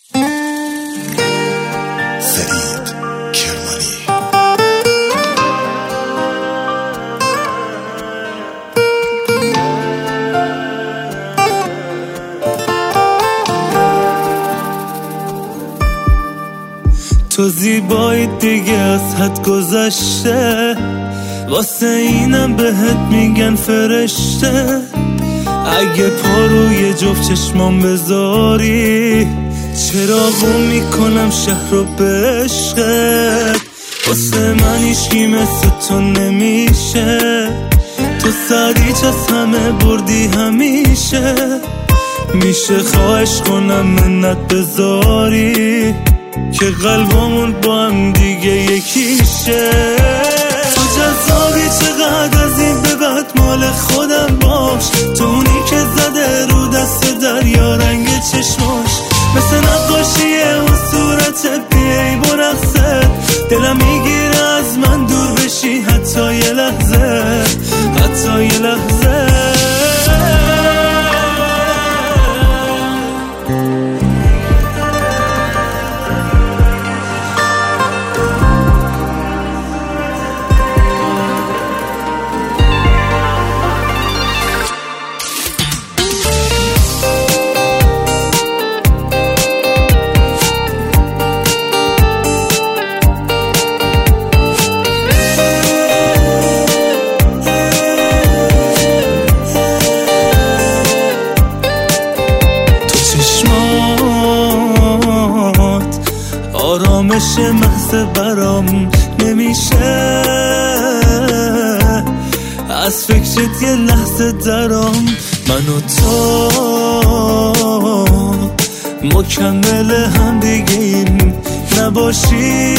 فرید کرمانی. تو زیبایی دیگه از حد گذشته، واسه اینم بهت میگن فرشته. اگه پا روی جفت چشمام بذاری، چراغو میکنم شهر رو به عشقت. واسه من هیچکی مثل تو نمیشه، تو سریچ از همه بردی همیشه. میشه خواهش کنم منت بذاری که قلبمون با هم دیگه یکیشه. تو جذابی چقدر از این به بعد مال خودم باش. تو اونی که زده رو دست دریا رنگ چشماش، مثل نقاشیه اون صورت بیایی با رقصت. دلم میگیره از من دور بشی حتی یه لحظه، حتی یه لحظه. آرامش محض برام نمیشه، از فکرت یه لحظه درام. من و تو مکمل هم دیگیم، نباشی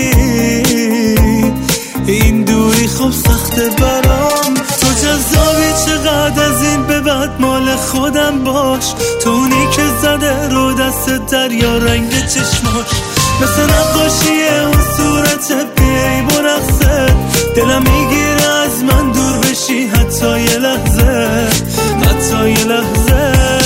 این دوری خب سخته برام. تو جذابی چقدر از این به بعد مال خودم باش. تو اونی که زده رو دست دریا رنگ چشماش، مثل نقاشیه اون صورت بیایی با رقصت. دلم میگیره از من دور بشی حتی یه لحظه، حتی یه لحظه.